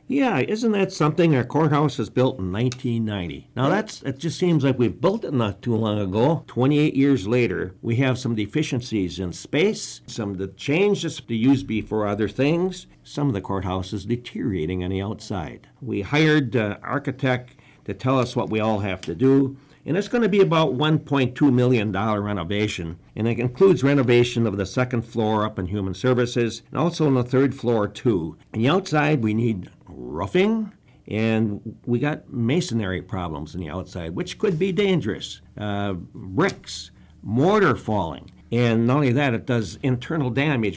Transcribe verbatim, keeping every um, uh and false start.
Yeah, isn't that something? Our courthouse was built in nineteen ninety. Now that's it just seems like we built it not too long ago. twenty-eight years later, we have some deficiencies in space, some of the changes to use be for other things. Some of the courthouse is deteriorating on the outside. We hired an architect to tell us what we all have to do. And it's going to be about one point two million dollars renovation. And it includes renovation of the second floor up in Human Services and also on the third floor too. And the outside, we need roofing, and we got masonry problems on the outside, which could be dangerous. Uh, bricks, mortar falling. And not only that, it does internal damage.